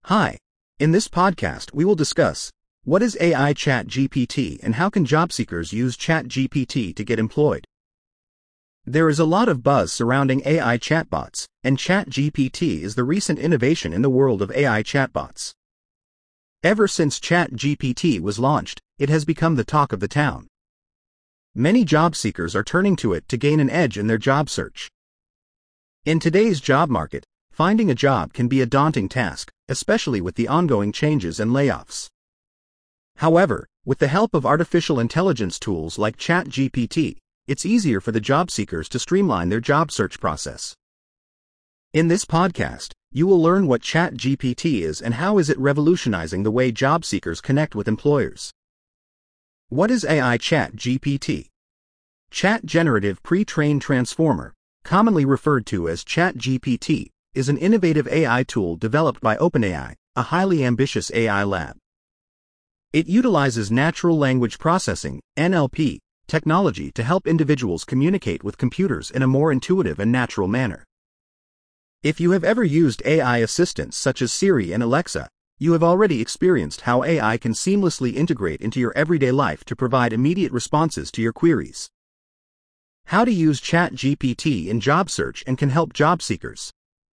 Hi. In this podcast, we will discuss what is AI ChatGPT and how can job seekers use ChatGPT to get employed. There is a lot of buzz surrounding AI chatbots, and ChatGPT is the recent innovation in the world of AI chatbots. Ever since ChatGPT was launched, it has become the talk of the town. Many job seekers are turning to it to gain an edge in their job search. In today's job market, finding a job can be a daunting task, especially with the ongoing changes and layoffs. However, with the help of artificial intelligence tools like ChatGPT, it's easier for the job seekers to streamline their job search process. In this podcast, you will learn what ChatGPT is and how is it revolutionizing the way job seekers connect with employers. What is AI ChatGPT? Chat Generative Pre-trained Transformer, commonly referred to as ChatGPT, is an innovative AI tool developed by OpenAI, a highly ambitious AI lab. It utilizes natural language processing, NLP, technology to help individuals communicate with computers in a more intuitive and natural manner. If you have ever used AI assistants such as Siri and Alexa, you have already experienced how AI can seamlessly integrate into your everyday life to provide immediate responses to your queries. How to use ChatGPT in job search and can help job seekers.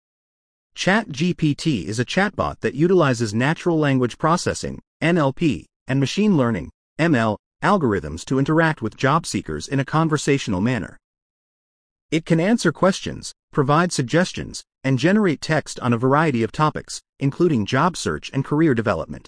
ChatGPT is a chatbot that utilizes natural language processing, NLP, and machine learning, ML, algorithms to interact with job seekers in a conversational manner. It can answer questions, provide suggestions, and generate text on a variety of topics, including job search and career development.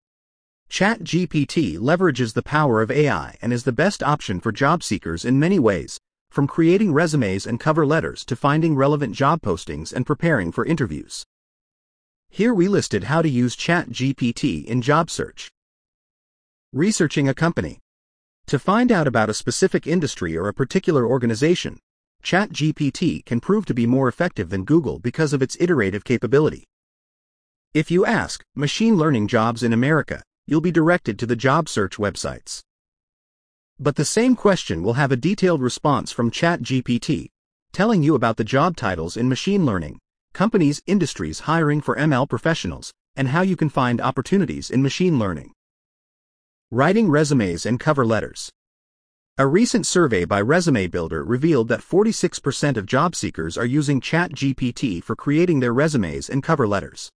ChatGPT leverages the power of AI and is the best option for job seekers in many ways, from creating resumes and cover letters to finding relevant job postings and preparing for interviews. Here we listed how to use ChatGPT in job search. Researching a company. To find out about a specific industry or a particular organization, ChatGPT can prove to be more effective than Google because of its iterative capability. If you ask, machine learning jobs in America, you'll be directed to the job search websites. But the same question will have a detailed response from ChatGPT, telling you about the job titles in machine learning, companies, industries hiring for ML professionals, and how you can find opportunities in machine learning. Writing resumes and cover letters. A recent survey by Resume Builder revealed that 46% of job seekers are using ChatGPT for creating their resumes and cover letters.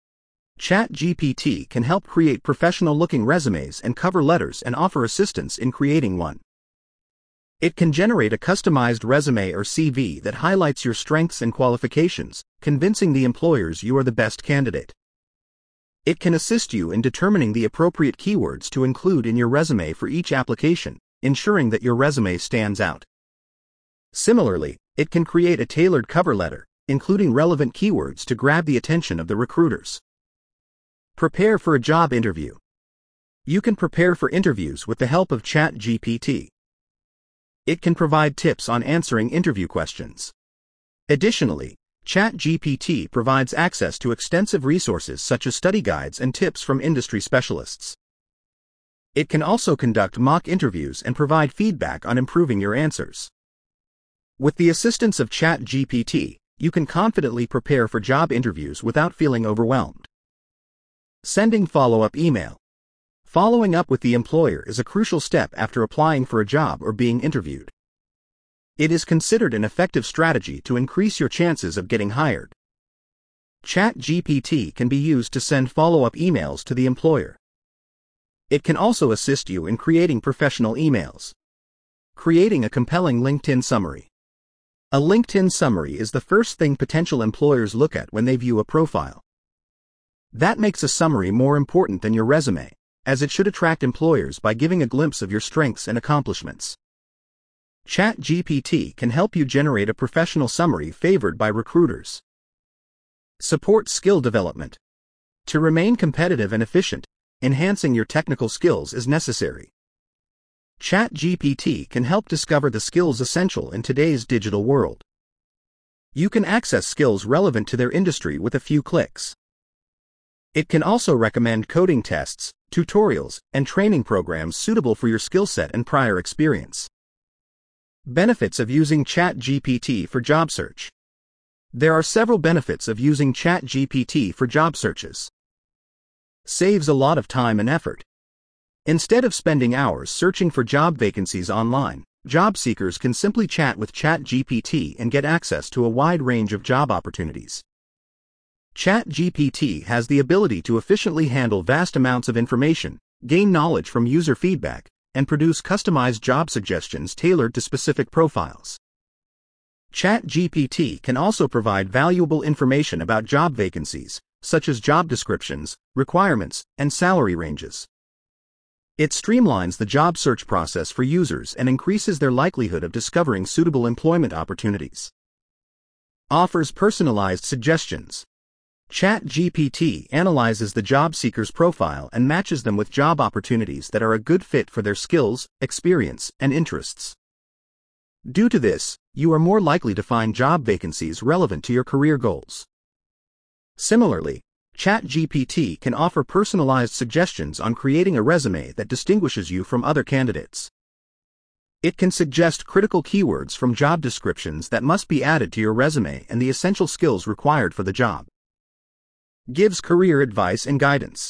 ChatGPT can help create professional-looking resumes and cover letters and offer assistance in creating one. It can generate a customized resume or CV that highlights your strengths and qualifications, convincing the employers you are the best candidate. It can assist you in determining the appropriate keywords to include in your resume for each application, ensuring that your resume stands out. Similarly, it can create a tailored cover letter, including relevant keywords to grab the attention of the recruiters. Prepare for a job interview. You can prepare for interviews with the help of ChatGPT. It can provide tips on answering interview questions. Additionally, ChatGPT provides access to extensive resources such as study guides and tips from industry specialists. It can also conduct mock interviews and provide feedback on improving your answers. With the assistance of ChatGPT, you can confidently prepare for job interviews without feeling overwhelmed. Sending follow-up email. Following up with the employer is a crucial step after applying for a job or being interviewed. It is considered an effective strategy to increase your chances of getting hired. ChatGPT can be used to send follow-up emails to the employer. It can also assist you in creating professional emails. Creating a compelling LinkedIn summary. A LinkedIn summary is the first thing potential employers look at when they view a profile. That makes a summary more important than your resume, as it should attract employers by giving a glimpse of your strengths and accomplishments. ChatGPT can help you generate a professional summary favored by recruiters. Support skill development. To remain competitive and efficient, enhancing your technical skills is necessary. ChatGPT can help discover the skills essential in today's digital world. You can access skills relevant to their industry with a few clicks. It can also recommend coding tests, tutorials, and training programs suitable for your skill set and prior experience. Benefits of using ChatGPT for job search. There are several benefits of using ChatGPT for job searches. saves a lot of time and effort. Instead of spending hours searching for job vacancies online, job seekers can simply chat with ChatGPT and get access to a wide range of job opportunities. ChatGPT has the ability to efficiently handle vast amounts of information, gain knowledge from user feedback, and produce customized job suggestions tailored to specific profiles. ChatGPT can also provide valuable information about job vacancies, such as job descriptions, requirements, and salary ranges. It streamlines the job search process for users and increases their likelihood of discovering suitable employment opportunities. Offers personalized suggestions. ChatGPT analyzes the job seeker's profile and matches them with job opportunities that are a good fit for their skills, experience, and interests. Due to this, you are more likely to find job vacancies relevant to your career goals. Similarly, ChatGPT can offer personalized suggestions on creating a resume that distinguishes you from other candidates. It can suggest critical keywords from job descriptions that must be added to your resume and the essential skills required for the job. Gives career advice and guidance.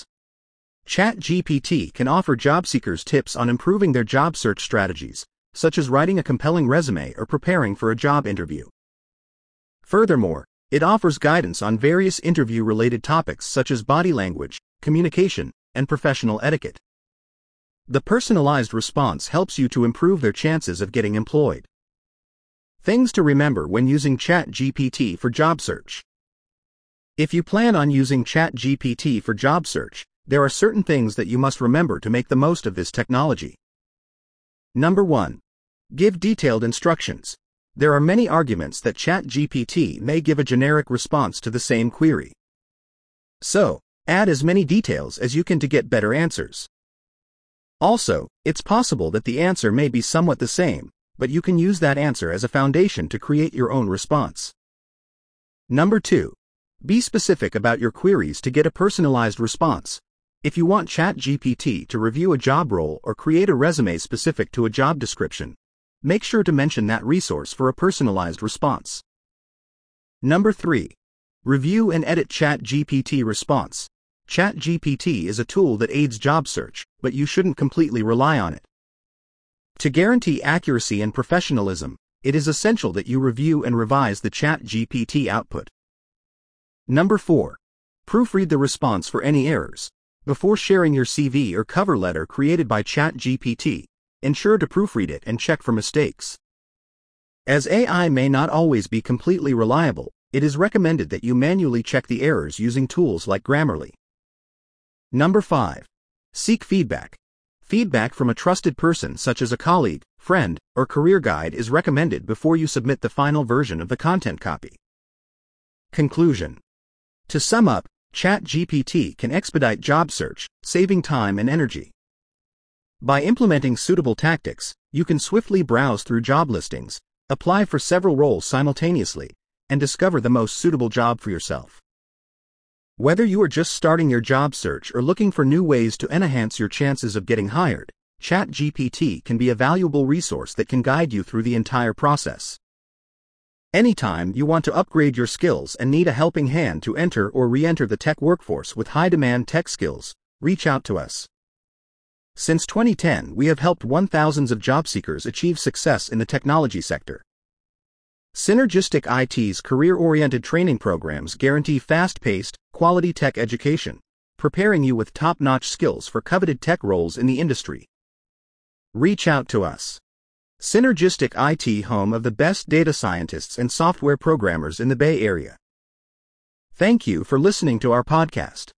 ChatGPT can offer job seekers tips on improving their job search strategies, such as writing a compelling resume or preparing for a job interview. Furthermore, it offers guidance on various interview-related topics such as body language, communication, and professional etiquette. The personalized response helps you to improve their chances of getting employed. Things to remember when using ChatGPT for job search. If you plan on using ChatGPT for job search, there are certain things that you must remember to make the most of this technology. Number 1. Give detailed instructions. There are many arguments that ChatGPT may give a generic response to the same query. So, add as many details as you can to get better answers. Also, it's possible that the answer may be somewhat the same, but you can use that answer as a foundation to create your own response. Number 2. Be specific about your queries to get a personalized response. If you want ChatGPT to review a job role or create a resume specific to a job description, make sure to mention that resource for a personalized response. Number 3. Review and edit ChatGPT response. ChatGPT is a tool that aids job search, but you shouldn't completely rely on it. To guarantee accuracy and professionalism, it is essential that you review and revise the ChatGPT output. Number 4. Proofread the response for any errors. Before sharing your CV or cover letter created by ChatGPT, ensure to proofread it and check for mistakes. As AI may not always be completely reliable, it is recommended that you manually check the errors using tools like Grammarly. Number 5. Seek feedback. Feedback from a trusted person such as a colleague, friend, or career guide is recommended before you submit the final version of the content copy. Conclusion. To sum up, ChatGPT can expedite job search, saving time and energy. By implementing suitable tactics, you can swiftly browse through job listings, apply for several roles simultaneously, and discover the most suitable job for yourself. Whether you are just starting your job search or looking for new ways to enhance your chances of getting hired, ChatGPT can be a valuable resource that can guide you through the entire process. Anytime you want to upgrade your skills and need a helping hand to enter or re-enter the tech workforce with high-demand tech skills, reach out to us. Since 2010, we have helped thousands of job seekers achieve success in the technology sector. Synergistic IT's career-oriented training programs guarantee fast-paced, quality tech education, preparing you with top-notch skills for coveted tech roles in the industry. Reach out to us. Synergistic IT, home of the best data scientists and software programmers in the Bay Area. Thank you for listening to our podcast.